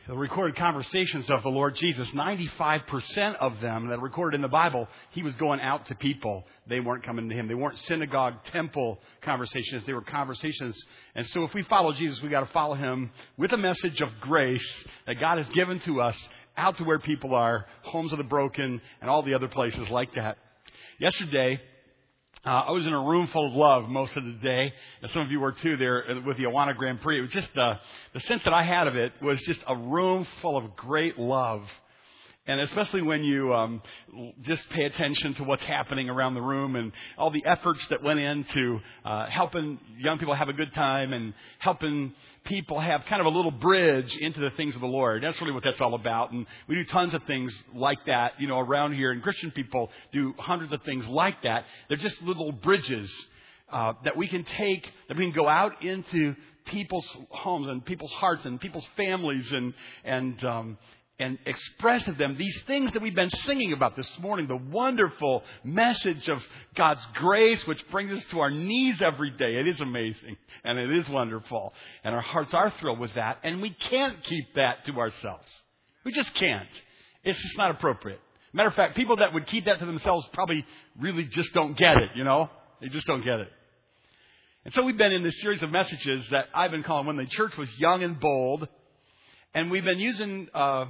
The recorded conversations of the Lord Jesus, 95% of them that are recorded in the Bible, He was going out to people. They weren't coming to Him. They weren't synagogue, temple conversations. They were conversations. And so if we follow Jesus, we got to follow Him with a message of grace that God has given to us out to where people are, homes of the broken, and all the other places like that. Yesterday, I was in a room full of love most of the day, and some of you were too there with the Awana Grand Prix. It was just the sense that I had of it was just a room full of great love. And especially when you just pay attention to what's happening around the room and all the efforts that went into helping young people have a good time and helping people have kind of a little bridge into the things of the Lord. That's really what that's all about. And we do tons of things like that, around here. And Christian people do hundreds of things like that. They're just little bridges that we can take, that we can go out into people's homes and people's hearts and people's families and express to them these things that we've been singing about this morning. The wonderful message of God's grace, which brings us to our knees every day. It is amazing and it is wonderful. And our hearts are thrilled with that. And we can't keep that to ourselves. We just can't. It's just not appropriate. Matter of fact, people that would keep that to themselves probably really just don't get it, They just don't get it. And so we've been in this series of messages that I've been calling When the Church Was Young and Bold. And we've been using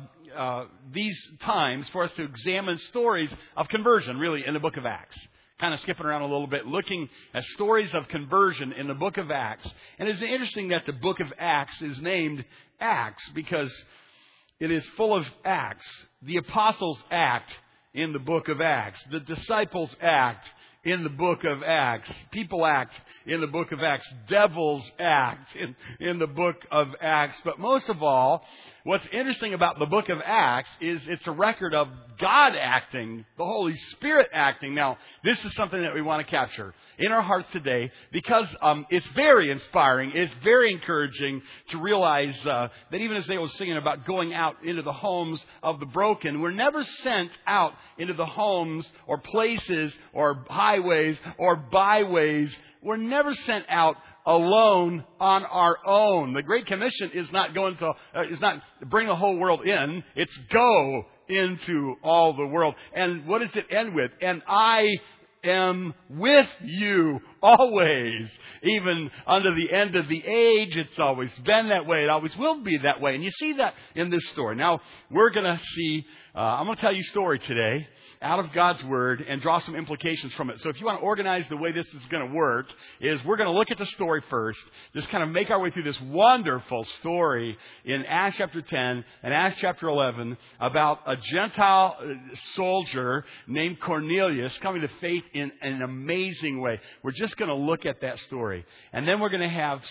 these times for us to examine stories of conversion, really, in the book of Acts. Kind of skipping around a little bit, looking at stories of conversion in the book of Acts. And it's interesting that the book of Acts is named Acts because it is full of acts. The apostles act in the book of Acts. The disciples act in the book of Acts. People act in the book of Acts. Devils act in the book of Acts. But most of all, what's interesting about the book of Acts is it's a record of God acting, the Holy Spirit acting. Now, this is something that we want to capture in our hearts today because it's very inspiring. It's very encouraging to realize that even as they were singing about going out into the homes of the broken, we're never sent out into the homes or places or highways or byways. We're never sent out alone on our own. The Great Commission is not is not bring the whole world in. It's go into all the world. And what does it end with? And I am with you always, even unto the end of the age. It's always been that way. It always will be that way. And you see that in this story. Now, we're going to see, I'm going to tell you a story today out of God's Word and draw some implications from it. So if you want to organize the way this is going to work, is we're going to look at the story first, just kind of make our way through this wonderful story in Acts chapter 10 and Acts chapter 11 about a Gentile soldier named Cornelius coming to faith in an amazing way. We're just going to look at that story. And then we're going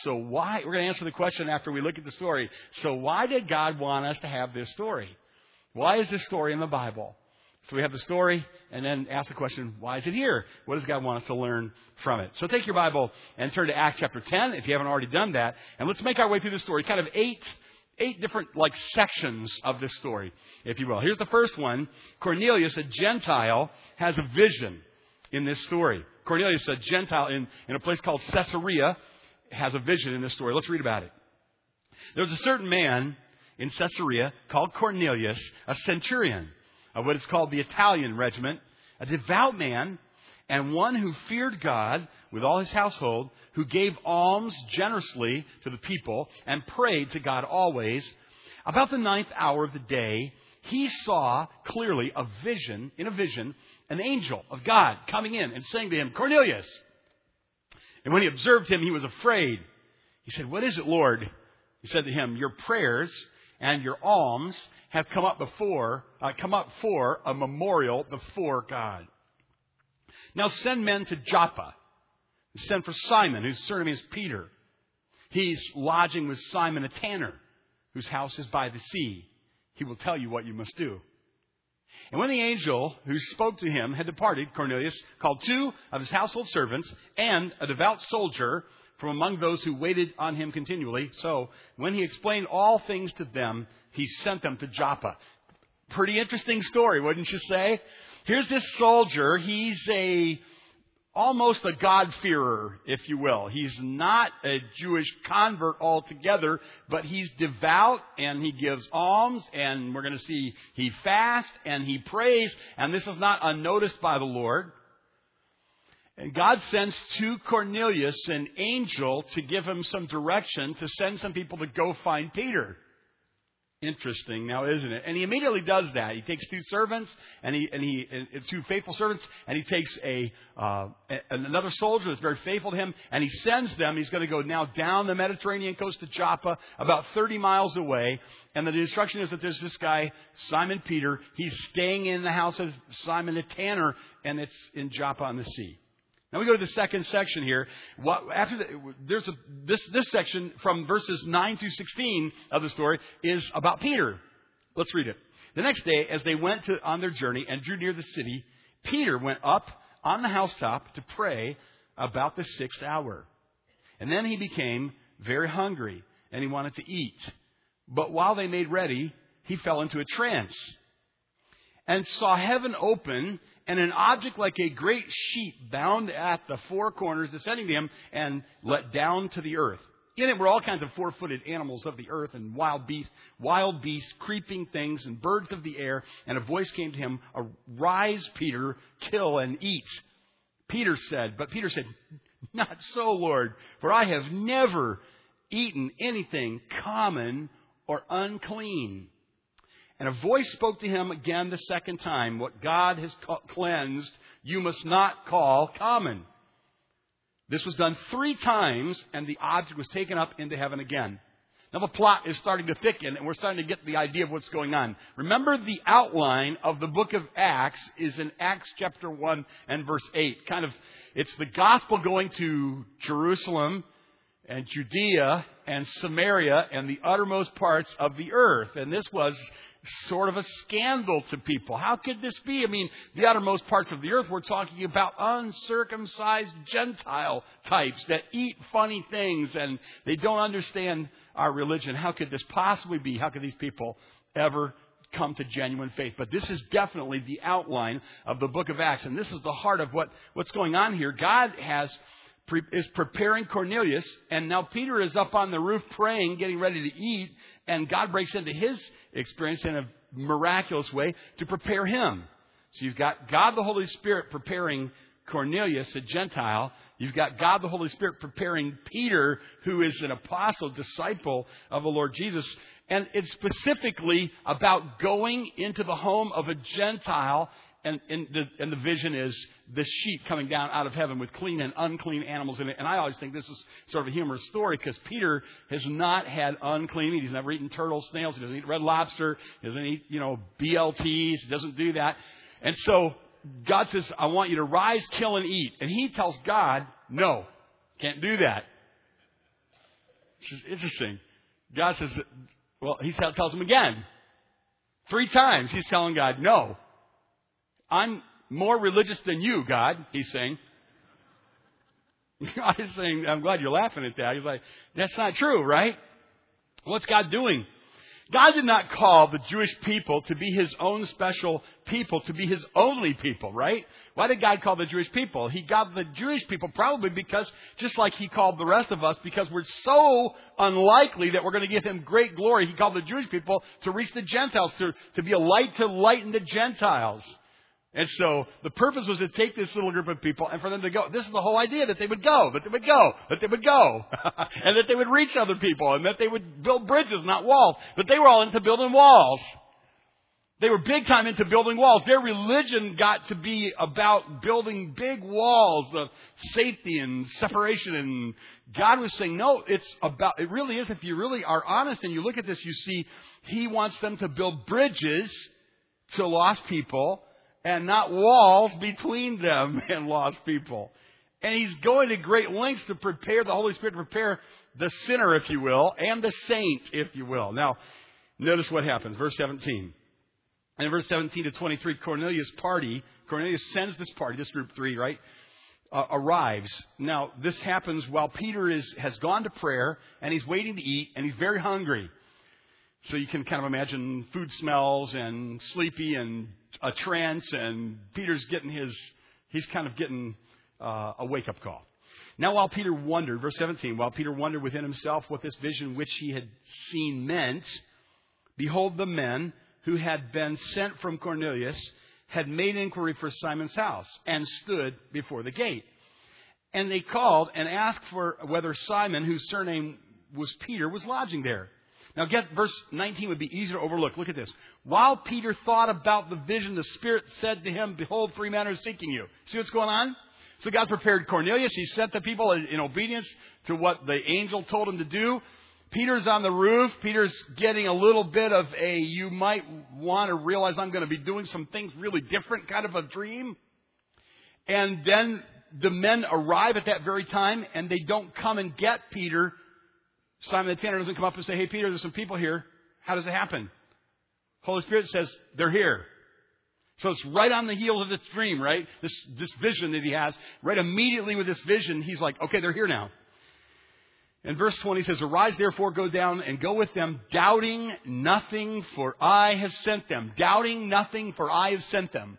to answer the question after we look at the story. So why did God want us to have this story? Why is this story in the Bible? So we have the story and then ask the question, why is it here? What does God want us to learn from it? So take your Bible and turn to Acts chapter 10 if you haven't already done that. And let's make our way through the story. Kind of eight different sections of this story, if you will. Here's the first one. Cornelius, a Gentile, has a vision in this story. Cornelius, a Gentile in a place called Caesarea, has a vision in this story. Let's read about it. There's a certain man in Caesarea called Cornelius, a centurion of what is called the Italian regiment, a devout man, and one who feared God with all his household, who gave alms generously to the people and prayed to God always. About the 9th hour of the day, he saw clearly in a vision, an angel of God coming in and saying to him, Cornelius. And when he observed him, he was afraid. He said, what is it, Lord? He said to him, your prayers and your alms have come up for a memorial before God. Now send men to Joppa. Send for Simon, whose surname is Peter. He's lodging with Simon a tanner, whose house is by the sea. He will tell you what you must do. And when the angel who spoke to him had departed, Cornelius called 2 of his household servants and a devout soldier from among those who waited on him continually. So when he explained all things to them, he sent them to Joppa. Pretty interesting story, wouldn't you say? Here's this soldier. He's a almost a God-fearer, if you will. He's not a Jewish convert altogether, but he's devout and he gives alms, and we're going to see he fasts and he prays, and this is not unnoticed by the Lord. And God sends to Cornelius an angel to give him some direction, to send some people to go find Peter. Interesting now, isn't it? And he immediately does that. He takes two servants, and two faithful servants, and he takes another soldier that's very faithful to him, and he sends them. He's going to go now down the Mediterranean coast to Joppa, about 30 miles away. And the instruction is that there's this guy, Simon Peter. He's staying in the house of Simon the tanner, and it's in Joppa on the sea. Now we go to the second section here. This section from verses 9 through 16 of the story is about Peter. Let's read it. The next day, as they went on their journey and drew near the city, Peter went up on the housetop to pray about the 6th hour. And then he became very hungry, and he wanted to eat. But while they made ready, he fell into a trance and saw heaven open, and an object like a great sheet bound at the four corners descending to him and let down to the earth. In it were all kinds of four-footed animals of the earth and wild beasts, creeping things, and birds of the air. And a voice came to him, "Arise, Peter, kill and eat." But Peter said, "Not so, Lord, for I have never eaten anything common or unclean." And a voice spoke to him again the second time, "What God has cleansed, you must not call common." This was done 3 times, and the object was taken up into heaven again. Now the plot is starting to thicken, and we're starting to get the idea of what's going on. Remember, the outline of the book of Acts is in Acts chapter 1 and verse 8. It's the gospel going to Jerusalem and Judea and Samaria and the uttermost parts of the earth. And this was sort of a scandal to people. How could this be? I mean, the uttermost parts of the earth, we're talking about uncircumcised Gentile types that eat funny things and they don't understand our religion. How could this possibly be? How could these people ever come to genuine faith? But this is definitely the outline of the book of Acts. And this is the heart of what's going on here. God is preparing Cornelius, and now Peter is up on the roof praying, getting ready to eat, and God breaks into his experience in a miraculous way to prepare him. So you've got God the Holy Spirit preparing Cornelius, a Gentile. You've got God the Holy Spirit preparing Peter, who is an apostle, disciple of the Lord Jesus. And it's specifically about going into the home of a Gentile. And the vision is this sheet coming down out of heaven with clean and unclean animals in it. And I always think this is sort of a humorous story because Peter has not had unclean meat. He's never eaten turtles, snails. He doesn't eat red lobster. He doesn't eat, BLTs. He doesn't do that. And so God says, "I want you to rise, kill, and eat." And he tells God, "No, can't do that." Which is interesting. God says, he tells him again. 3 times he's telling God, "No. I'm more religious than you, God," he's saying. God is saying, "I'm glad you're laughing at that." He's like, "That's not true, right?" What's God doing? God did not call the Jewish people to be his own special people, to be his only people, right? Why did God call the Jewish people? He called the Jewish people probably because, just like he called the rest of us, because we're so unlikely that we're going to give him great glory, he called the Jewish people to reach the Gentiles, to be a light to lighten the Gentiles. And so the purpose was to take this little group of people and for them to go. This is the whole idea, that they would go, and that they would reach other people, and that they would build bridges, not walls. But they were all into building walls. They were big time into building walls. Their religion got to be about building big walls of safety and separation. And God was saying, no, it really is. If you really are honest and you look at this, you see he wants them to build bridges to lost people, and not walls between them and lost people. And he's going to great lengths to prepare the Holy Spirit, to prepare the sinner, if you will, and the saint, if you will. Now, notice what happens. Verse 17. And in verse 17 to 23, Cornelius sends this party, this group 3, right, arrives. Now, this happens while Peter has gone to prayer, and he's waiting to eat, and he's very hungry. So you can kind of imagine food smells and sleepy and a trance, and Peter's getting a wake-up call. Now while Peter wondered, verse 17, while Peter wondered within himself what this vision which he had seen meant, behold, the men who had been sent from Cornelius had made inquiry for Simon's house and stood before the gate. And they called and asked for whether Simon, whose surname was Peter, was lodging there. Now get verse 19 would be easier to overlook. Look at this. While Peter thought about the vision, the Spirit said to him, behold, 3 men are seeking you. See what's going on? So God prepared Cornelius. He sent the people in obedience to what the angel told him to do. Peter's on the roof. Peter's getting a little bit of a, you might want to realize I'm going to be doing some things really different kind of a dream. And then the men arrive at that very time, and they don't come and get Peter. Simon the tanner doesn't come up and say, hey, Peter, there's some people here. How does it happen? Holy Spirit says, they're here. So it's right on the heels of this dream, right? This vision that he has. Right immediately with this vision, he's like, okay, they're here now. And verse 20 says, arise, therefore, go down and go with them, doubting nothing, for I have sent them. Doubting nothing, for I have sent them.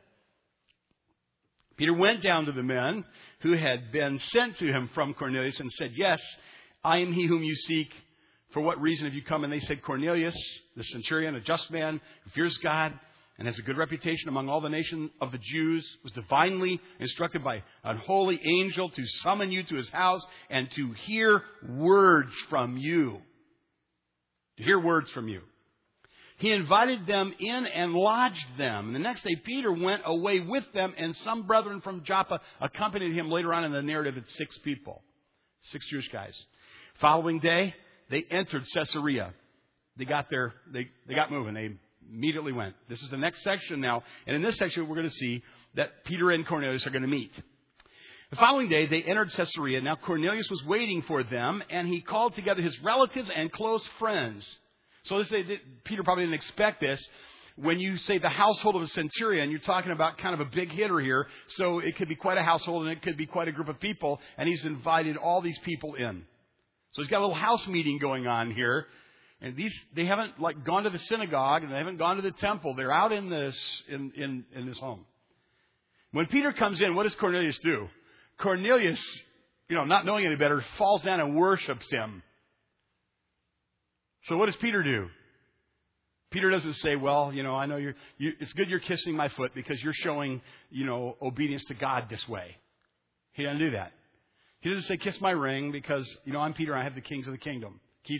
Peter went down to the men who had been sent to him from Cornelius and said, yes, I am he whom you seek. For what reason have you come? And they said, Cornelius, the centurion, a just man who fears God and has a good reputation among all the nation of the Jews, was divinely instructed by an holy angel to summon you to his house and to hear words from you. To hear words from you. He invited them in and lodged them. And the next day Peter went away with them, and some brethren from Joppa accompanied him. Later on in the narrative, it's 6 people. 6 Jewish guys. Following day, they entered Caesarea. They got there. They got moving. They immediately went. This is the next section now. And in this section, we're going to see that Peter and Cornelius are going to meet. The following day, they entered Caesarea. Now, Cornelius was waiting for them, and he called together his relatives and close friends. So Peter probably didn't expect this. When you say the household of a centurion, you're talking about kind of a big hitter here. So it could be quite a household, and it could be quite a group of people. And he's invited all these people in. So he's got a little house meeting going on here. And they haven't gone to the synagogue, and they haven't gone to the temple. They're out in this home. When Peter comes in, what does Cornelius do? Cornelius, not knowing any better, falls down and worships him. So what does Peter do? Peter doesn't say, well, I know it's good you're kissing my foot because you're showing, obedience to God this way. He doesn't do that. He doesn't say, kiss my ring because, I'm Peter, I have the keys of the kingdom.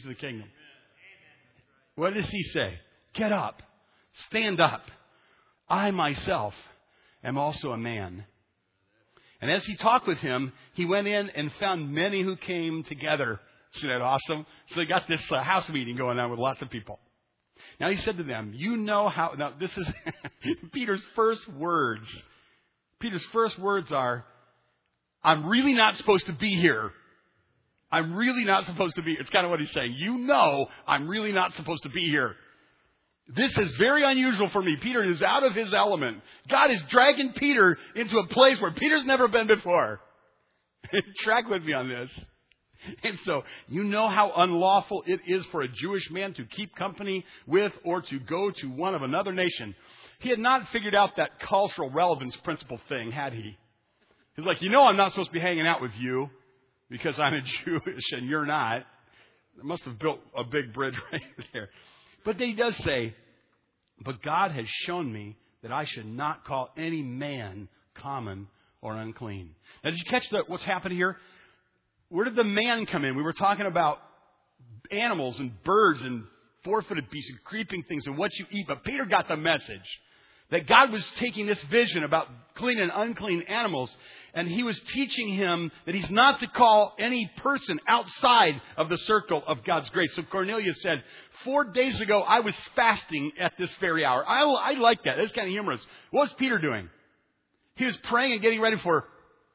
What does he say? Get up. Stand up. I myself am also a man. And as he talked with him, he went in and found many who came together. Isn't that awesome? So they got this house meeting going on with lots of people. Now he said to them, now this is Peter's first words. Peter's first words are, I'm really not supposed to be here. I'm really not supposed to be. It's kind of what he's saying. I'm really not supposed to be here. This is very unusual for me. Peter is out of his element. God is dragging Peter into a place where Peter's never been before. Track with me on this. And so, how unlawful it is for a Jewish man to keep company with or to go to one of another nation. He had not figured out that cultural relevance principle thing, had he? He's like, I'm not supposed to be hanging out with you because I'm a Jewish and you're not. They must have built a big bridge right there. But then he does say, but God has shown me that I should not call any man common or unclean. Now, did you catch what's happening here? Where did the man come in? We were talking about animals and birds and 4-footed beasts and creeping things and what you eat. But Peter got the message that God was taking this vision about clean and unclean animals, and he was teaching him that he's not to call any person outside of the circle of God's grace. So Cornelius said, 4 days ago, I was fasting at this very hour. I like that. That's kind of humorous. What was Peter doing? He was praying and getting ready for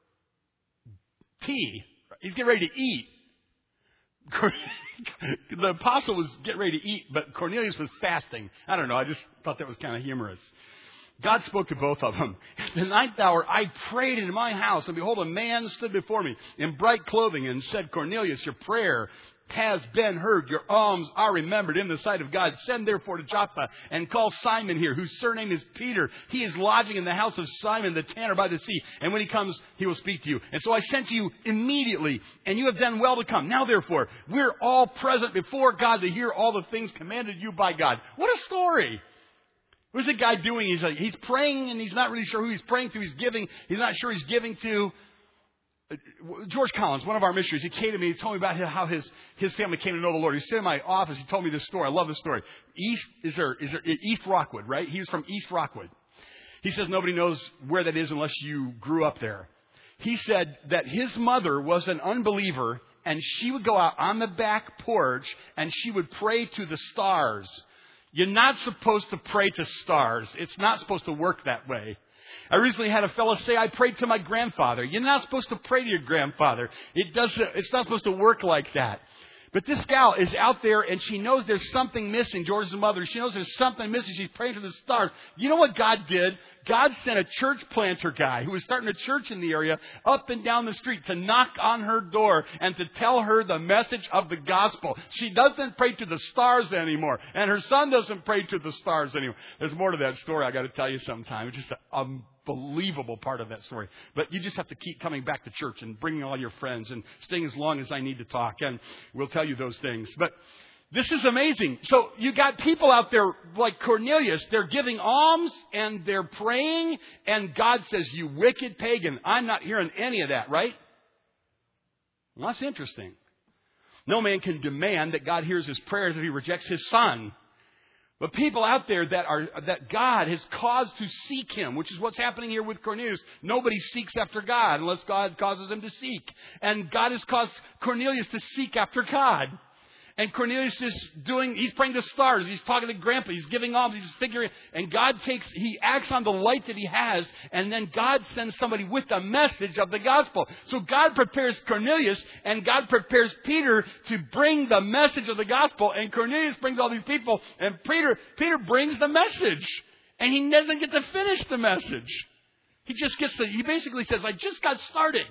tea. He's getting ready to eat. The apostle was getting ready to eat, but Cornelius was fasting. I don't know. I just thought that was kind of humorous. God spoke to both of them. At the 9th hour, I prayed in my house, and behold, a man stood before me in bright clothing and said, Cornelius, your prayer has been heard. Your alms are remembered in the sight of God. Send therefore to Joppa and call Simon here, whose surname is Peter. He is lodging in the house of Simon the tanner by the sea. And when he comes, he will speak to you. And so I sent to you immediately, and you have done well to come. Now therefore, we're all present before God to hear all the things commanded you by God. What a story! What's the guy doing? He's praying, and he's not really sure who he's praying to. He's not sure he's giving to. George Collins, one of our missionaries, he came to me. He told me about how his family came to know the Lord. He sat in my office. He told me this story. I love this story. East Rockwood, right? He was from East Rockwood. He says nobody knows where that is unless you grew up there. He said that his mother was an unbeliever, and she would go out on the back porch and she would pray to the stars. You're not supposed to pray to stars. It's not supposed to work that way. I recently had a fellow say, I prayed to my grandfather. You're not supposed to pray to your grandfather. It's not supposed to work like that. But this gal is out there, and she knows there's something missing. George's mother, she knows there's something missing. She's praying to the stars. You know what God did? God sent a church planter guy who was starting a church in the area up and down the street to knock on her door and to tell her the message of the gospel. She doesn't pray to the stars anymore, and her son doesn't pray to the stars anymore. There's more to that story I got to tell you sometime. It's just an unbelievable part of that story. But you just have to keep coming back to church and bringing all your friends and staying as long as I need to talk, and we'll tell you those things. But this is amazing. So you got people out there like Cornelius. They're giving alms and they're praying. And God says, you wicked pagan. I'm not hearing any of that, right? Well, that's interesting. No man can demand that God hears his prayers if he rejects his son. But people out there that God has caused to seek him, which is what's happening here with Cornelius. Nobody seeks after God unless God causes him to seek. And God has caused Cornelius to seek after God. And Cornelius he's praying to stars. He's talking to Grandpa. He's giving alms. He's figuring. And he acts on the light that he has. And then God sends somebody with the message of the gospel. So God prepares Cornelius and God prepares Peter to bring the message of the gospel. And Cornelius brings all these people. And Peter brings the message. And he doesn't get to finish the message. He basically says, I just got started.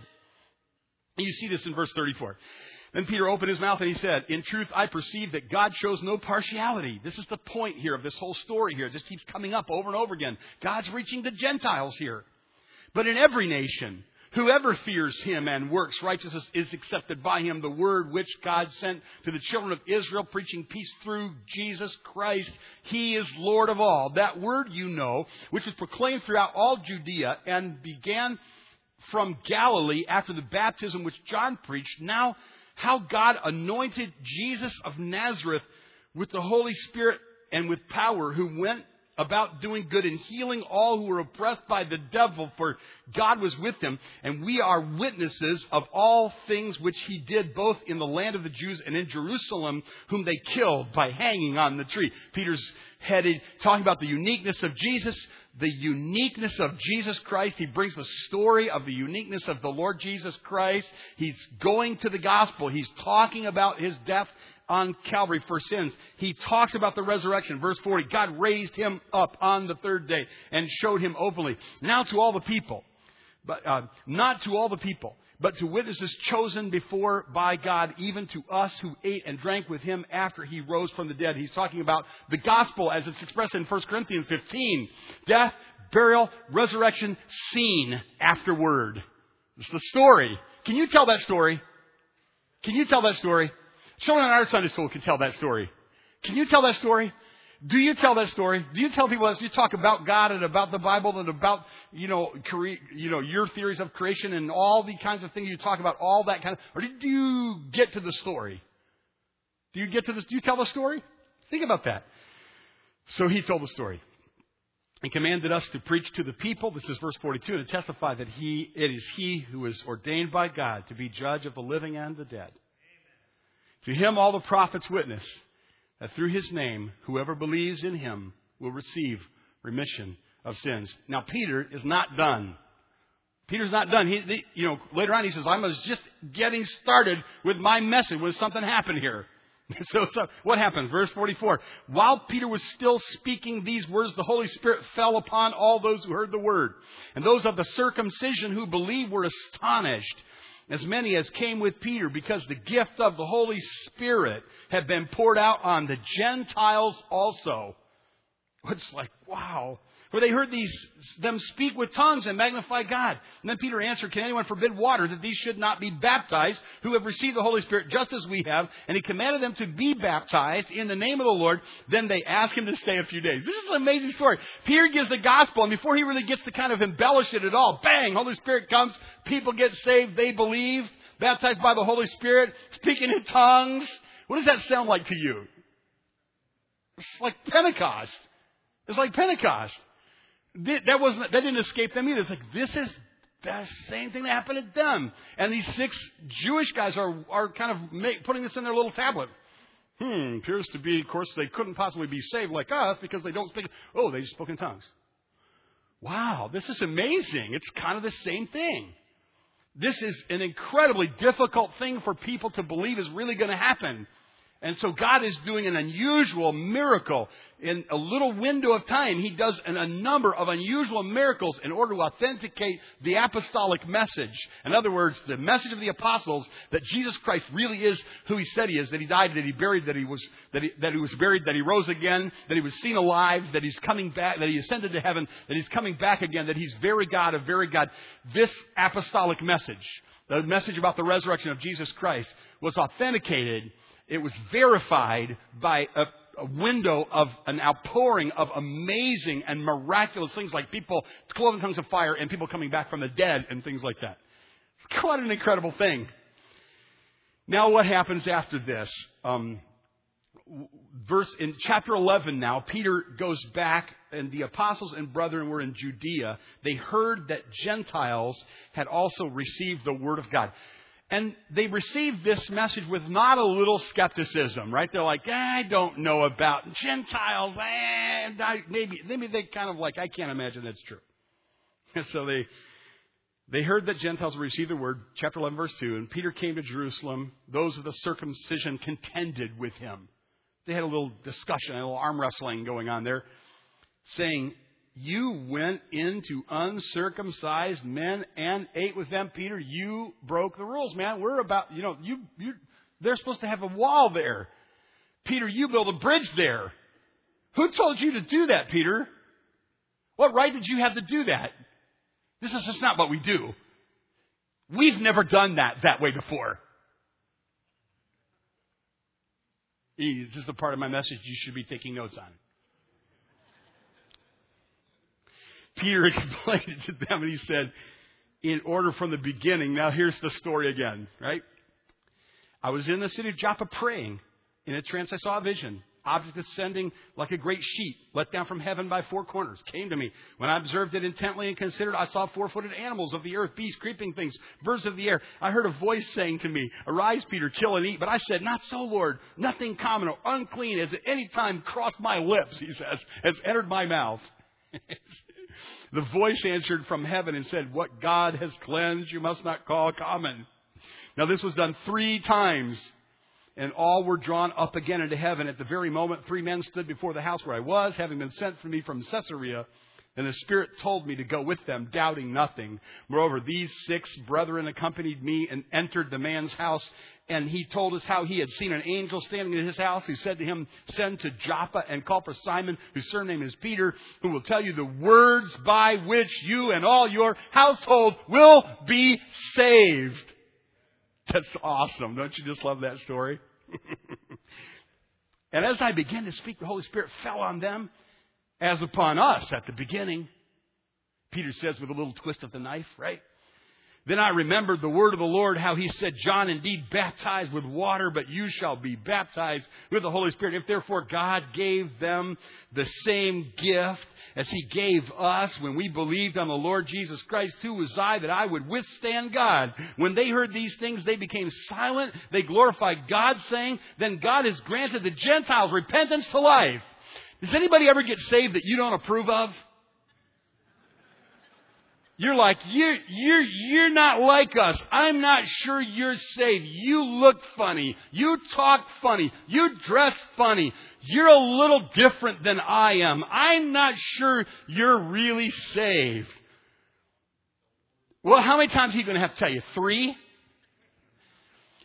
And you see this in verse 34. Then Peter opened his mouth and he said, in truth, I perceive that God shows no partiality. This is the point here of this whole story here. It just keeps coming up over and over again. God's reaching the Gentiles here. But in every nation, whoever fears him and works righteousness is accepted by him. The word which God sent to the children of Israel, preaching peace through Jesus Christ. He is Lord of all. That word you know, which was proclaimed throughout all Judea and began from Galilee after the baptism which John preached. Now, how God anointed Jesus of Nazareth with the Holy Spirit and with power, who went about doing good and healing all who were oppressed by the devil, for God was with him. And we are witnesses of all things which he did, both in the land of the Jews and in Jerusalem, whom they killed by hanging on the tree. Peter's headed, talking about the uniqueness of Jesus, the uniqueness of Jesus Christ. He brings the story of the uniqueness of the Lord Jesus Christ. He's going to the gospel. He's talking about his death on Calvary for sins. He talks about the resurrection. Verse 40, God raised him up on the third day and showed him openly. Now to all the people, but not to all the people, but to witnesses chosen before by God, even to us who ate and drank with him after he rose from the dead. He's talking about the gospel as it's expressed in 1 Corinthians 15. Death, burial, resurrection, seen afterward. It's the story. Can you tell that story? Can you tell that story? Children in our Sunday school can tell that story. Can you tell that story? Do you tell that story? Do you tell people that? Do you talk about God and about the Bible and about, your theories of creation and all the kinds of things you talk about, all that kind of, or do you get to the story? Do you tell the story? Think about that. So he told the story. He commanded us to preach to the people, this is verse 42, and to testify that it is he who is ordained by God to be judge of the living and the dead. To him all the prophets witness that through his name, whoever believes in him will receive remission of sins. Now, Peter is not done. Peter's not done. Later on he says, I was just getting started with my message when something happened here. So what happened? Verse 44. While Peter was still speaking these words, the Holy Spirit fell upon all those who heard the word. And those of the circumcision who believed were astonished. as many as came with Peter, because the gift of the Holy Spirit had been poured out on the Gentiles also. It's like, wow. For they heard them speak with tongues and magnify God. And then Peter answered, can anyone forbid water that these should not be baptized who have received the Holy Spirit just as we have? And he commanded them to be baptized in the name of the Lord. Then they asked him to stay a few days. This is an amazing story. Peter gives the gospel, and before he really gets to kind of embellish it at all, bang, Holy Spirit comes, people get saved, they believe, baptized by the Holy Spirit, speaking in tongues. What does that sound like to you? It's like Pentecost. It's like Pentecost. That didn't escape them either. It's like, this is the same thing that happened to them. And these 6 Jewish guys are kind of putting this in their little tablet. Appears to be, of course, they couldn't possibly be saved like us because they don't speak. Oh, they just spoke in tongues. Wow, this is amazing. It's kind of the same thing. This is an incredibly difficult thing for people to believe is really going to happen. And so God is doing an unusual miracle in a little window of time. He does a number of unusual miracles in order to authenticate the apostolic message. In other words, the message of the apostles that Jesus Christ really is who he said he is, that he died, that he buried, that he was buried, that he rose again, that he was seen alive, that he's coming back, that he ascended to heaven, that he's coming back again, that he's very God of very God. This apostolic message, the message about the resurrection of Jesus Christ, was authenticated. It was verified by a window of an outpouring of amazing and miraculous things like people cloven in tongues of fire and people coming back from the dead and things like that. It's quite an incredible thing. Now what happens after this? In chapter 11 now, Peter goes back and the apostles and brethren were in Judea. They heard that Gentiles had also received the word of God. And they received this message with not a little skepticism, right? They're like, I don't know about Gentiles. Maybe they kind of like, I can't imagine that's true. And so they heard that Gentiles received the word, chapter 11, verse 2. And Peter came to Jerusalem. Those of the circumcision contended with him. They had a little discussion, a little arm wrestling going on there, saying, you went into uncircumcised men and ate with them, Peter. You broke the rules, man. We're about, they're supposed to have a wall there. Peter, you built a bridge there. Who told you to do that, Peter? What right did you have to do that? This is just not what we do. We've never done that way before. This is the part of my message you should be taking notes on. Peter explained it to them and he said, in order from the beginning, now here's the story again, right? I was in the city of Joppa praying. In a trance I saw a vision. Object ascending like a great sheet, let down from heaven by 4 corners, came to me. When I observed it intently and considered, I saw 4-footed animals of the earth, beasts, creeping things, birds of the air. I heard a voice saying to me, arise, Peter, kill and eat. But I said, not so, Lord. Nothing common or unclean has at any time crossed my lips, he says, has entered my mouth. The voice answered from heaven and said, what God has cleansed, you must not call common. Now this was done 3 times, and all were drawn up again into heaven. At the very moment, 3 men stood before the house where I was, having been sent for me from Caesarea. And the Spirit told me to go with them, doubting nothing. Moreover, these 6 brethren accompanied me and entered the man's house. And he told us how he had seen an angel standing in his house who said to him, send to Joppa and call for Simon, whose surname is Peter, who will tell you the words by which you and all your household will be saved. That's awesome. Don't you just love that story? And as I began to speak, the Holy Spirit fell on them as upon us at the beginning. Peter says with a little twist of the knife, right? Then I remembered the word of the Lord, how he said, John indeed baptized with water, but you shall be baptized with the Holy Spirit. If therefore God gave them the same gift as he gave us when we believed on the Lord Jesus Christ, who was I that I would withstand God? When they heard these things, they became silent. They glorified God, saying, then God has granted the Gentiles repentance to life. Does anybody ever get saved that you don't approve of? You're like, you're not like us. I'm not sure you're saved. You look funny. You talk funny. You dress funny. You're a little different than I am. I'm not sure you're really saved. Well, how many times are you going to have to tell you? 3?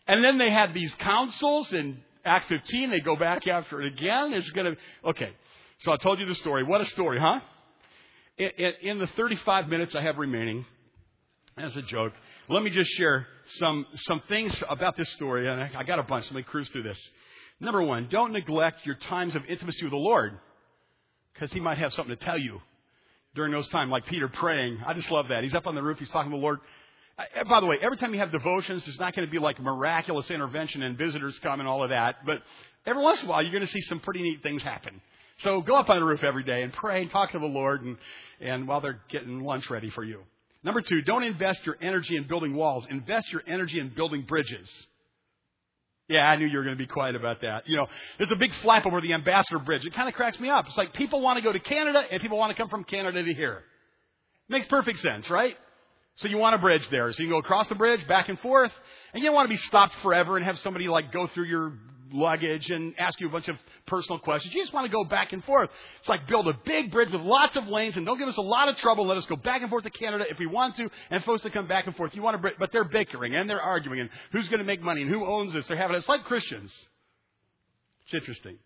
And then they had these councils in Acts 15. They go back after it again. Okay. So I told you the story. What a story, huh? In the 35 minutes I have remaining, as a joke, let me just share some things about this story. And I got a bunch. Let me cruise through this. Number one, don't neglect your times of intimacy with the Lord, because He might have something to tell you during those times, like Peter praying. I just love that. He's up on the roof. He's talking to the Lord. By the way, every time you have devotions, there's not going to be like miraculous intervention and visitors come and all of that. But every once in a while, you're going to see some pretty neat things happen. So go up on the roof every day and pray and talk to the Lord and while they're getting lunch ready for you. Number two, don't invest your energy in building walls. Invest your energy in building bridges. Yeah, I knew you were going to be quiet about that. There's a big flap over the Ambassador Bridge. It kind of cracks me up. It's like people want to go to Canada and people want to come from Canada to here. Makes perfect sense, right? So you want a bridge there. So you can go across the bridge, back and forth. And you don't want to be stopped forever and have somebody like go through your luggage and ask you a bunch of personal questions. You just want to go back and forth. It's like build a big bridge with lots of lanes and don't give us a lot of trouble. Let us go back and forth to Canada if we want to, and folks that come back and forth. You want a bridge, but they're bickering and they're arguing and who's going to make money and who owns this. They're having it's like Christians. It's interesting.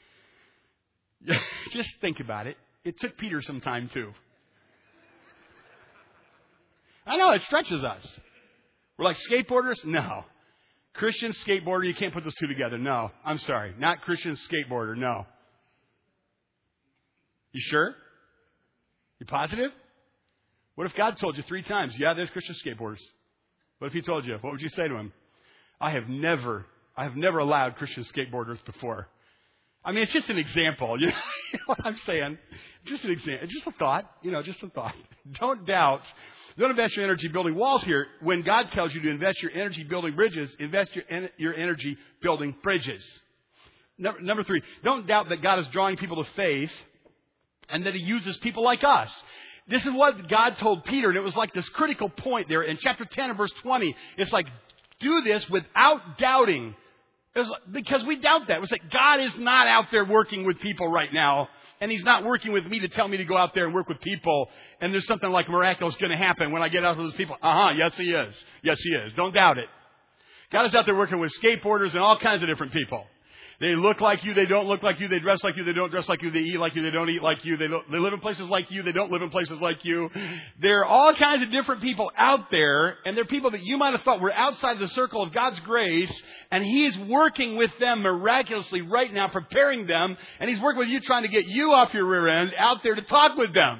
Just think about it. It took Peter some time too. I know it stretches us. We're like skateboarders? No. Christian skateboarder, you can't put those two together. No. I'm sorry. Not Christian skateboarder. No. You sure? You positive? What if God told you 3 times, yeah, there's Christian skateboarders? What if He told you? What would you say to Him? I have never allowed Christian skateboarders before. I mean, it's just an example. You know what I'm saying? Just an example. Just a thought. Just a thought. Don't doubt. Don't invest your energy building walls here. When God tells you to invest your energy building bridges, invest your energy building bridges. Number 3, don't doubt that God is drawing people to faith and that He uses people like us. This is what God told Peter, and it was like this critical point there in chapter 10 and verse 20. It's like, do this without doubting. Because we doubt that. It's like God is not out there working with people right now. And He's not working with me to tell me to go out there and work with people. And there's something like miraculous going to happen when I get out with those people. Yes, He is. Yes, He is. Don't doubt it. God is out there working with skateboarders and all kinds of different people. They look like you. They don't look like you. They dress like you. They don't dress like you. They eat like you. They don't eat like you. They live in places like you. They don't live in places like you. There are all kinds of different people out there. And they're people that you might have thought were outside the circle of God's grace. And He's working with them miraculously right now, preparing them. And He's working with you, trying to get you off your rear end out there to talk with them.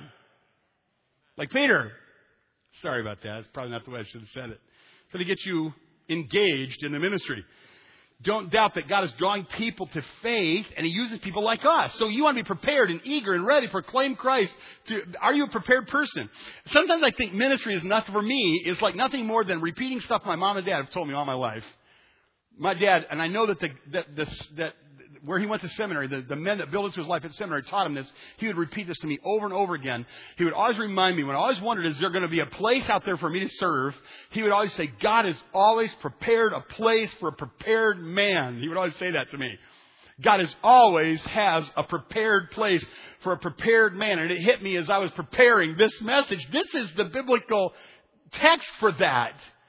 Like Peter. Sorry about that. That's probably not the way I should have said it. Trying to get you engaged in the ministry. Don't doubt that God is drawing people to faith, and He uses people like us. So you want to be prepared and eager and ready to proclaim Christ. Are you a prepared person? Sometimes I think ministry is nothing for me. Is like nothing more than repeating stuff my mom and dad have told me all my life. My dad, and I know that where he went to seminary, the men that built into his life at seminary taught him this. He would repeat this to me over and over again. He would always remind me, when I always wondered, is there going to be a place out there for me to serve? He would always say, God has always prepared a place for a prepared man. He would always say that to me. God always has a prepared place for a prepared man. And it hit me as I was preparing this message. This is the biblical text for that.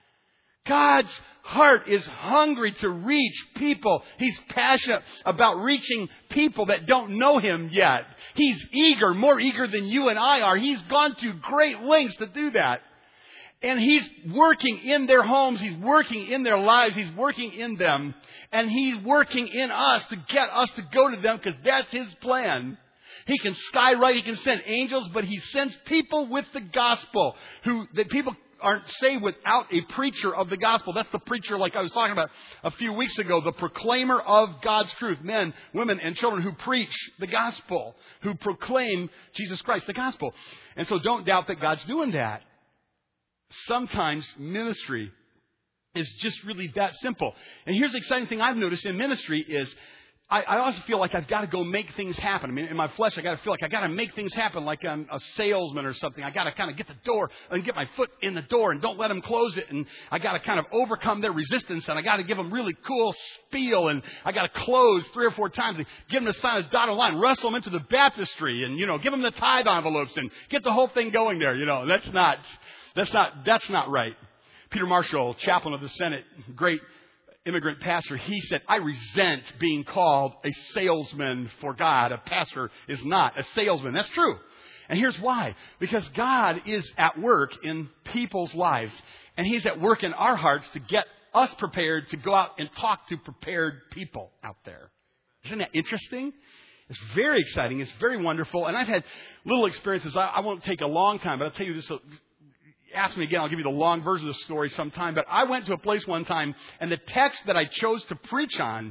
God's heart is hungry to reach people. He's passionate about reaching people that don't know Him yet. He's eager, more eager than you and I are. He's gone to great lengths to do that. And He's working in their homes. He's working in their lives. He's working in them. And He's working in us to get us to go to them, because that's His plan. He can skywrite, He can send angels, but He sends people with the gospel that people aren't saved without a preacher of the gospel. That's the preacher, like I was talking about a few weeks ago, the proclaimer of God's truth. Men, women, and children who preach the gospel, who proclaim Jesus Christ, the gospel. And so don't doubt that God's doing that. Sometimes ministry is just really that simple. And here's the exciting thing I've noticed in ministry is I also feel like I've got to go make things happen. I mean, in my flesh, I got to feel like I got to make things happen, like I'm a salesman or something. I got to kind of get the door and get my foot in the door and don't let them close it. And I got to kind of overcome their resistance, and I got to give them really cool spiel, and I got to close 3 or 4 times and give them to sign a dotted line, wrestle them into the baptistry, and give them the tithe envelopes and get the whole thing going there. That's not right. Peter Marshall, chaplain of the Senate, great immigrant pastor, he said, I resent being called a salesman for God. A pastor is not a salesman. That's true. And here's why. Because God is at work in people's lives. And He's at work in our hearts to get us prepared to go out and talk to prepared people out there. Isn't that interesting? It's very exciting. It's very wonderful. And I've had little experiences. I won't take a long time, but I'll tell you this. Ask me again. I'll give you the long version of the story sometime. But I went to a place one time, and the text that I chose to preach on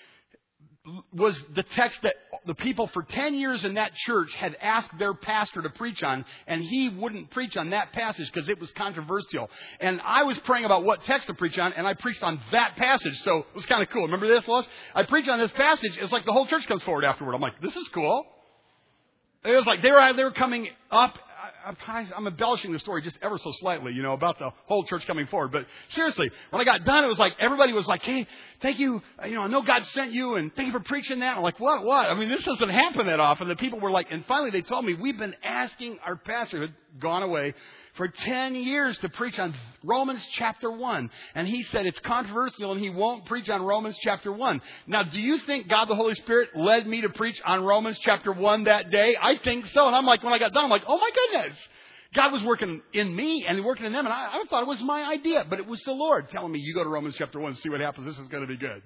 was the text that the people for 10 years in that church had asked their pastor to preach on, and he wouldn't preach on that passage because it was controversial. And I was praying about what text to preach on, and I preached on that passage. So it was kind of cool. Remember this, Lois? I preached on this passage. It's like the whole church comes forward afterward. I'm like, this is cool. It was like they were coming up. I'm embellishing the story just ever so slightly, about the whole church coming forward. But seriously, when I got done, it was like everybody was like, hey, thank you. I know God sent you, and thank you for preaching that. I'm like, what? I mean, this doesn't happen that often. The people were like, and finally they told me, we've been asking our pastor who had gone away for 10 years to preach on Romans chapter 1. And he said it's controversial and he won't preach on Romans chapter 1. Now, do you think God the Holy Spirit led me to preach on Romans chapter 1 that day? I think so. And I'm like, when I got done, I'm like, oh my goodness. God was working in me and working in them. And I thought it was my idea, but it was the Lord telling me, you go to Romans chapter 1 and see what happens. This is going to be good.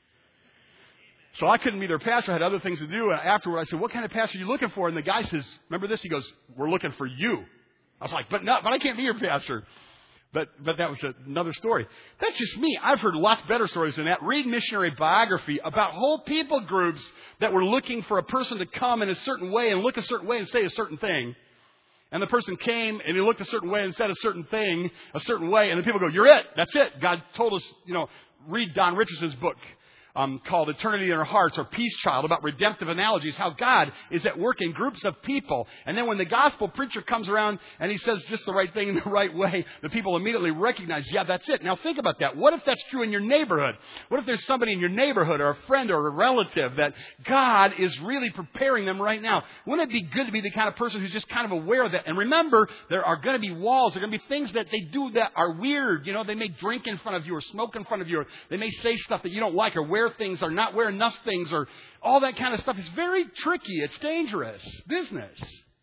So I couldn't be their pastor. I had other things to do. And afterward, I said, what kind of pastor are you looking for? And the guy says, remember this? He goes, we're looking for you. I was like, but I can't be your pastor. But that was another story. That's just me. I've heard lots better stories than that. Read missionary biography about whole people groups that were looking for a person to come in a certain way and look a certain way and say a certain thing. And the person came and he looked a certain way and said a certain thing, a certain way. And the people go, you're it. That's it. God told us, read Don Richardson's book. Called Eternity in Our Hearts or Peace Child, about redemptive analogies, how God is at work in groups of people. And then when the gospel preacher comes around and he says just the right thing in the right way, the people immediately recognize, yeah, that's it. Now think about that. What if that's true in your neighborhood? What if there's somebody in your neighborhood or a friend or a relative that God is really preparing them right now? Wouldn't it be good to be the kind of person who's just kind of aware of that? And remember, there are going to be walls. There are going to be things that they do that are weird. They may drink in front of you or smoke in front of you, or they may say stuff that you don't like or wear things or not wear enough things or all that kind of stuff. It's very tricky. It's dangerous business.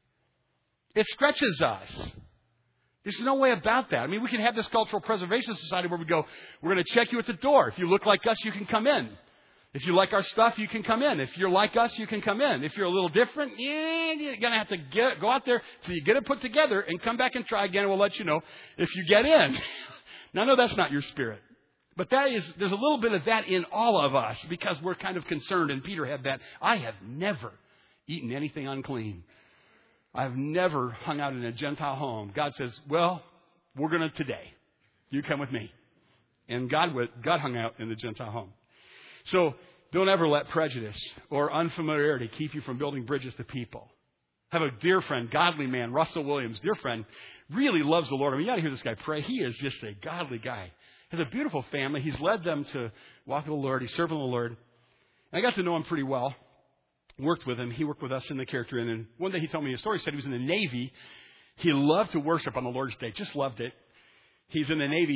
It stretches us. There's no way about that. I mean, we can have this cultural preservation society where we go, we're going to check you at the door. If you look like us, you can come in. If you like our stuff, you can come in. If you're like us, you can come in. If you're a little different, you're going to have to go out there till you get it put together and come back and try again, and we'll let you know if you get in. Now, no, that's not your spirit. But there's a little bit of that in all of us because we're kind of concerned. And Peter had that. I have never eaten anything unclean. I've never hung out in a Gentile home. God says, well, we're going to today. You come with me. And God hung out in the Gentile home. So don't ever let prejudice or unfamiliarity keep you from building bridges to people. I have a dear friend, godly man, Russell Williams, dear friend, really loves the Lord. I mean, you got to hear this guy pray. He is just a godly guy. Has a beautiful family. He's led them to walk with the Lord. He's serving the Lord. And I got to know him pretty well. Worked with him. He worked with us in the character. And then one day he told me a story. He said he was in the Navy. He loved to worship on the Lord's Day. Just loved it. He's in the Navy.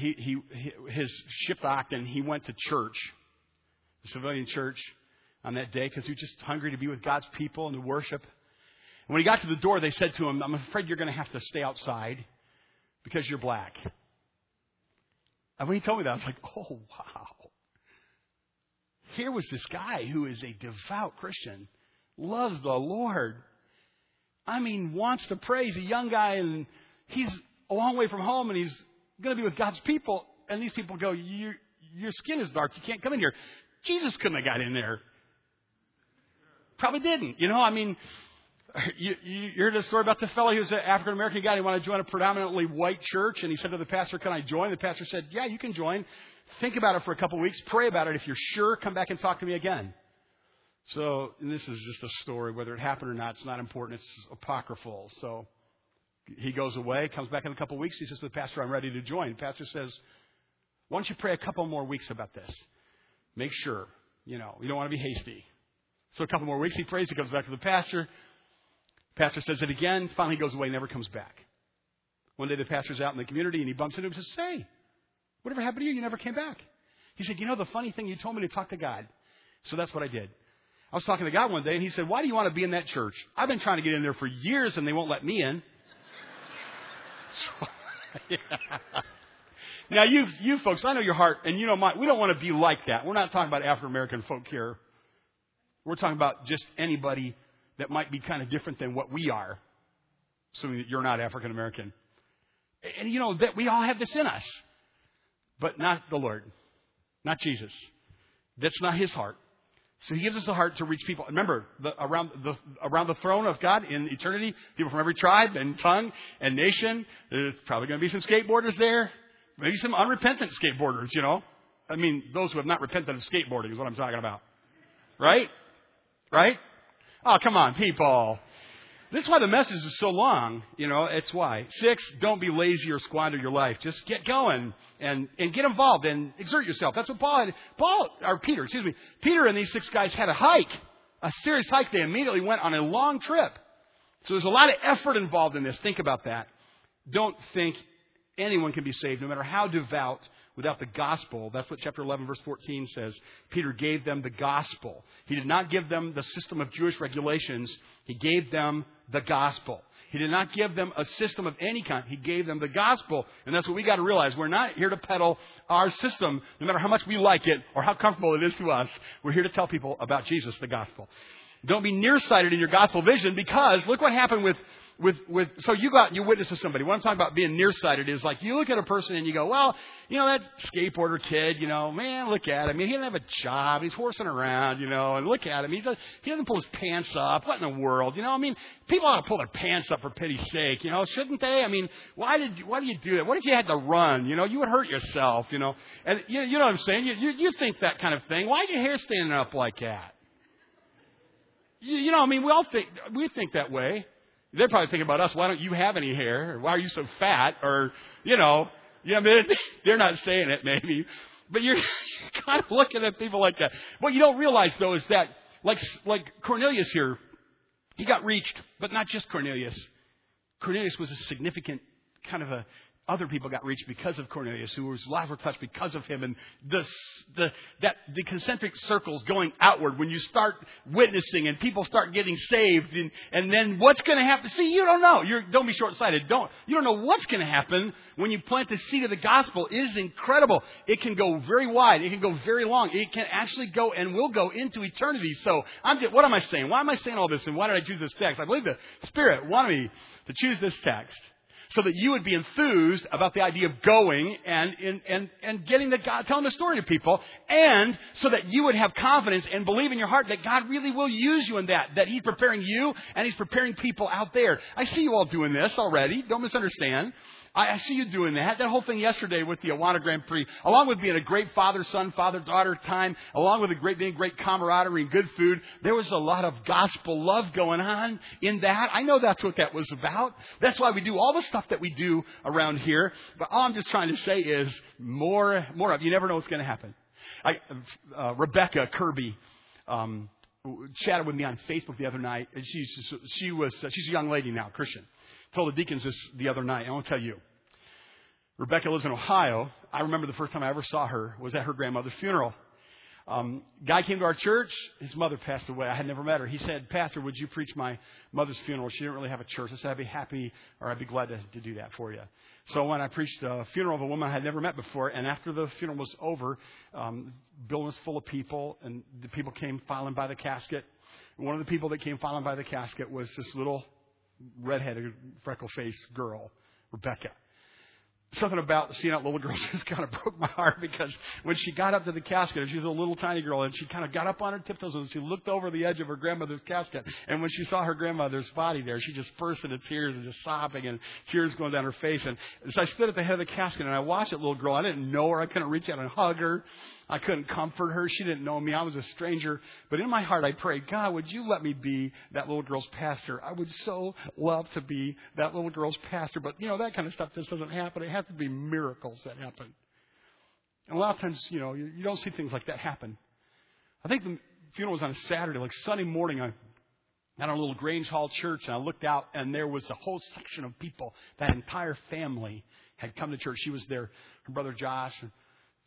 His ship docked and he went to church, the civilian church, on that day because he was just hungry to be with God's people and to worship. And when he got to the door, they said to him, I'm afraid you're going to have to stay outside because you're black. And when he told me that, I was like, oh, wow. Here was this guy who is a devout Christian, loves the Lord. I mean, wants to pray. He's a young guy, and he's a long way from home, and he's going to be with God's people. And these people go, your skin is dark. You can't come in here. Jesus couldn't have got in there. Probably didn't. I mean, you heard the story about the fellow who was an African-American guy. He wanted to join a predominantly white church. And he said to the pastor, can I join? The pastor said, yeah, you can join. Think about it for a couple of weeks. Pray about it. If you're sure, come back and talk to me again. So this is just a story. Whether it happened or not, it's not important. It's apocryphal. So he goes away, comes back in a couple of weeks. He says to the pastor, I'm ready to join. The pastor says, why don't you pray a couple more weeks about this? Make sure. You don't want to be hasty. So a couple more weeks he prays. He comes back to the pastor. Pastor says it again. Finally he goes away, never comes back. One day the pastor's out in the community and he bumps into him and says, hey, whatever happened to you? You never came back. He said, the funny thing, you told me to talk to God. So that's what I did. I was talking to God one day, and he said, why do you want to be in that church? I've been trying to get in there for years, and they won't let me in. So, yeah. Now, you folks, I know your heart, and we don't want to be like that. We're not talking about African-American folk here. We're talking about just anybody that might be kind of different than what we are, assuming that you're not African-American. And, that we all have this in us, but not the Lord, not Jesus. That's not his heart. So he gives us a heart to reach people. Remember, around the throne of God in eternity, people from every tribe and tongue and nation. There's probably going to be some skateboarders there. Maybe some unrepentant skateboarders, I mean, those who have not repented of skateboarding is what I'm talking about. Right? Right? Oh, come on, people. That's why the message is so long. It's why. 6, don't be lazy or squander your life. Just get going and get involved and exert yourself. That's what Peter and these 6 guys had a serious hike. They immediately went on a long trip. So there's a lot of effort involved in this. Think about that. Don't think anyone can be saved, no matter how devout, without the gospel. That's what chapter 11, verse 14 says. Peter gave them the gospel. He did not give them the system of Jewish regulations. He gave them the gospel. He did not give them a system of any kind. He gave them the gospel. And that's what we got to realize. We're not here to peddle our system, no matter how much we like it or how comfortable it is to us. We're here to tell people about Jesus, the gospel. Don't be nearsighted in your gospel vision, because look what happened so you go out and you witness to somebody. What I'm talking about being nearsighted is like you look at a person and you go, well, that skateboarder kid, man, look at him. He doesn't have a job. He's horsing around, and look at him. He doesn't pull his pants up. What in the world? People ought to pull their pants up for pity's sake, shouldn't they? Why do you do that? What if you had to run? You would hurt yourself, And you know what I'm saying? You think that kind of thing. Why is your hair standing up like that? We think that way. They're probably thinking about us. Why don't you have any hair? Or why are you so fat? Or, they're not saying it maybe. But you're kind of looking at people like that. What you don't realize, though, is that, like Cornelius here, he got reached, but not just Cornelius. Cornelius was a significant kind of other people got reached because of Cornelius, whose lives were touched because of him. And the concentric circles going outward when you start witnessing and people start getting saved, and then what's going to happen? See, you don't know. Don't be short-sighted. You don't know what's going to happen when you plant the seed of the gospel. It is incredible. It can go very wide. It can go very long. It can actually go and will go into eternity. So what am I saying? Why am I saying all this? And why did I choose this text? I believe the Spirit wanted me to choose this text so that you would be enthused about the idea of going and getting telling the story to people, and so that you would have confidence and believe in your heart that God really will use you in that He's preparing you and He's preparing people out there. I see you all doing this already. Don't misunderstand. I see you doing that. That whole thing yesterday with the Awana Grand Prix, along with being a great father-son, father-daughter time, along with being great camaraderie and good food, there was a lot of gospel love going on in that. I know that's what that was about. That's why we do all the stuff that we do around here. But all I'm just trying to say is more of. You never know what's going to happen. Rebecca Kirby chatted with me on Facebook the other night. And she's a young lady now, Christian. Told the deacons this the other night. I want to tell you. Rebecca lives in Ohio. I remember the first time I ever saw her was at her grandmother's funeral. Guy came to our church. His mother passed away. I had never met her. He said, "Pastor, would you preach my mother's funeral?" She didn't really have a church. I said, "I'd be happy, or I'd be glad to do that for you." So when I preached the funeral of a woman I had never met before, and after the funeral was over, the building was full of people, and the people came filing by the casket. One of the people that came filing by the casket was this little redheaded, freckle-faced girl, Rebecca. Something about seeing that little girl just kind of broke my heart, because when she got up to the casket, she was a little tiny girl, and she kind of got up on her tiptoes and she looked over the edge of her grandmother's casket. And when she saw her grandmother's body there, she just burst into tears and just sobbing, and tears going down her face. And so I stood at the head of the casket and I watched that little girl. I didn't know her. I couldn't reach out and hug her. I couldn't comfort her. She didn't know me. I was a stranger. But in my heart, I prayed, God, would you let me be that little girl's pastor? I would so love to be that little girl's pastor. But, that kind of stuff just doesn't happen. It has to be miracles that happen. And a lot of times, you don't see things like that happen. I think the funeral was on a Saturday. Like Sunday morning, I got a little Grange Hall church, and I looked out, and there was a whole section of people. That entire family had come to church. She was there, her brother Josh, and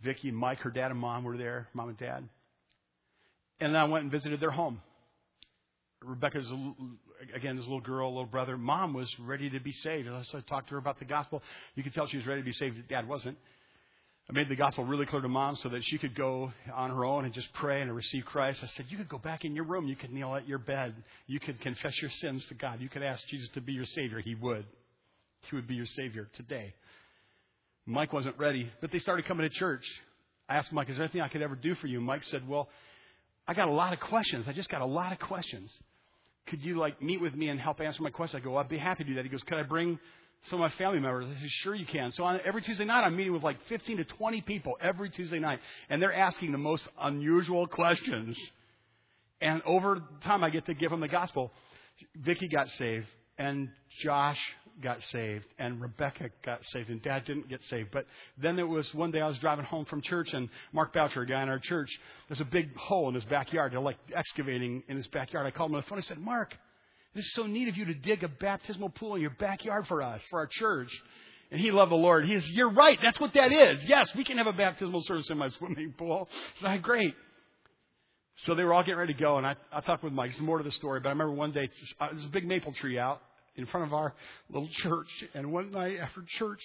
Vicki and Mike, her dad and mom were there, mom and dad. And then I went and visited their home. Rebecca's, again, this little girl, little brother. Mom was ready to be saved. So I talked to her about the gospel. You could tell she was ready to be saved. Dad wasn't. I made the gospel really clear to Mom so that she could go on her own and just pray and receive Christ. I said, you could go back in your room. You could kneel at your bed. You could confess your sins to God. You could ask Jesus to be your Savior. He would. He would be your Savior today. Mike wasn't ready, but they started coming to church. I asked Mike, is there anything I could ever do for you? Mike said, well, I got a lot of questions. I just got a lot of questions. Could you meet with me and help answer my questions? I go, I'd be happy to do that. He goes, could I bring some of my family members? I said, sure you can. So every Tuesday night, I'm meeting with 15 to 20 people every Tuesday night. And they're asking the most unusual questions. And over time, I get to give them the gospel. Vicki got saved. And Josh got saved. And Rebecca got saved. And Dad didn't get saved. But then it was one day I was driving home from church. And Mark Boucher, a guy in our church, there's a big hole in his backyard. They're excavating in his backyard. I called him on the phone. I said, Mark, this is so neat of you to dig a baptismal pool in your backyard for us, for our church. And he loved the Lord. He says, you're right. That's what that is. Yes, we can have a baptismal service in my swimming pool. I said, great. So they were all getting ready to go. And I talked with Mike. There's more to the story. But I remember one day, there's a big maple tree out in front of our little church. And one night after church,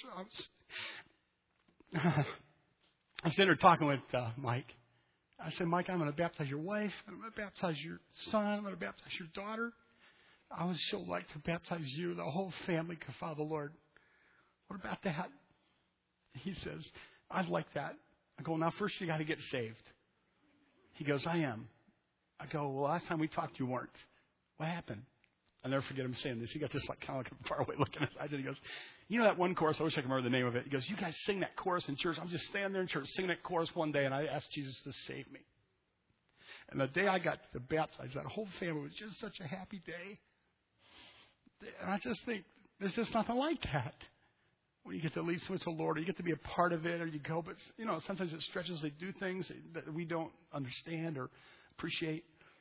I was sitting there talking with Mike. I said, Mike, I'm going to baptize your wife. I'm going to baptize your son. I'm going to baptize your daughter. I would so like to baptize you. The whole family could follow the Lord. What about that? He says, I'd like that. I go, now first you got to get saved. He goes, I am. I go, well, last time we talked, you weren't. What happened? I'll never forget him saying this. He got this kind of far away looking at us. And he goes, you know that one chorus? I wish I could remember the name of it. He goes, you guys sing that chorus in church. I'm just standing there in church singing that chorus one day, and I asked Jesus to save me. And the day I got to baptize, that whole family was just such a happy day. And I just think there's just nothing like that. When you get to lead someone to the Lord, or you get to be a part of it, or you go, but sometimes it stretches. They do things that we don't understand or appreciate.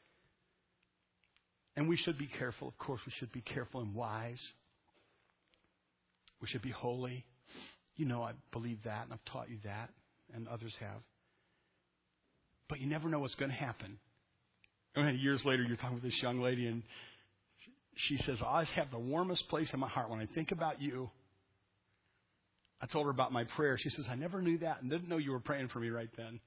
And we should be careful. Of course, we should be careful and wise. We should be holy. I believe that, and I've taught you that, and others have. But you never know what's going to happen. And years later, you're talking with this young lady, and she says, I always have the warmest place in my heart when I think about you. I told her about my prayer. She says, I never knew that and didn't know you were praying for me right then.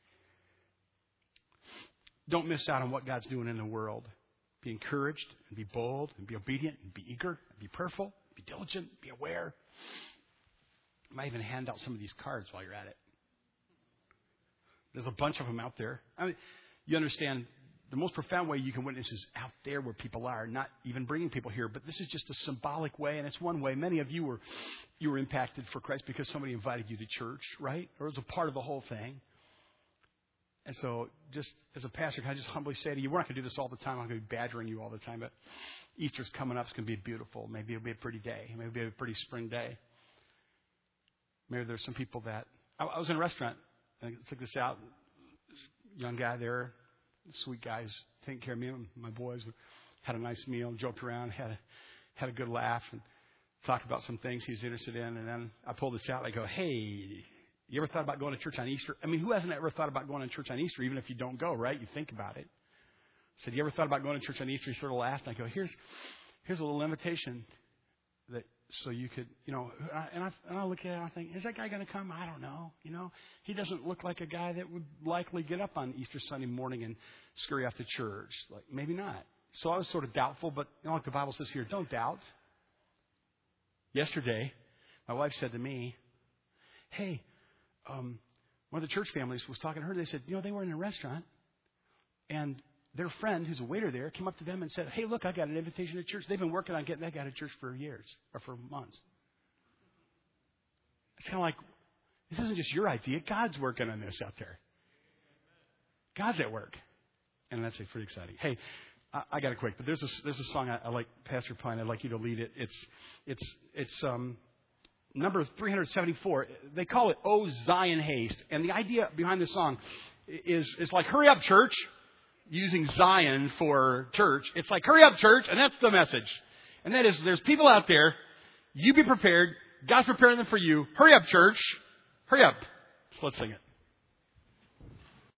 Don't miss out on what God's doing in the world. Be encouraged and be bold and be obedient and be eager and be prayerful, be diligent, be aware. I might even hand out some of these cards while you're at it. There's a bunch of them out there. You understand, the most profound way you can witness is out there where people are, not even bringing people here. But this is just a symbolic way, and it's one way. Many of you were impacted for Christ because somebody invited you to church, right? Or it was a part of the whole thing. And so just as a pastor, can I just humbly say to you, we're not going to do this all the time. I'm going to be badgering you all the time. But Easter's coming up. It's going to be beautiful. Maybe it'll be a pretty day. Maybe it'll be a pretty spring day. Maybe there's some people that... I was in a restaurant. I took this out. Young guy there. Sweet guys taking care of me and my boys. Had a nice meal, joked around, had a good laugh, and talked about some things he's interested in. And then I pulled this out. I go, hey, you ever thought about going to church on Easter? I mean, who hasn't ever thought about going to church on Easter, even if you don't go, right? You think about it. I said, you ever thought about going to church on Easter? He sort of laughed. And I go, here's a little invitation that so you could, and I look at it and I think, is that guy going to come? I don't know. He doesn't look like a guy that would likely get up on Easter Sunday morning and scurry off to church. Maybe not. So I was sort of doubtful, but like the Bible says here, don't doubt. Yesterday, my wife said to me, hey, one of the church families was talking to her. They said, they were in a restaurant, and their friend, who's a waiter there, came up to them and said, hey, look, I got an invitation to church. They've been working on getting that guy to church for years, or for months. It's kind of like, this isn't just your idea. God's working on this out there. God's at work. And that's pretty exciting. Hey, I got to quit, but there's a song I like, Pastor Pine. I'd like you to lead it. It's number 374. They call it "Oh Zion Haste," and the idea behind this song is like, hurry up, church. Using Zion for church. It's like, hurry up, church, and that's the message. And that is, there's people out there. You be prepared. God's preparing them for you. Hurry up, church. Hurry up. So let's sing it.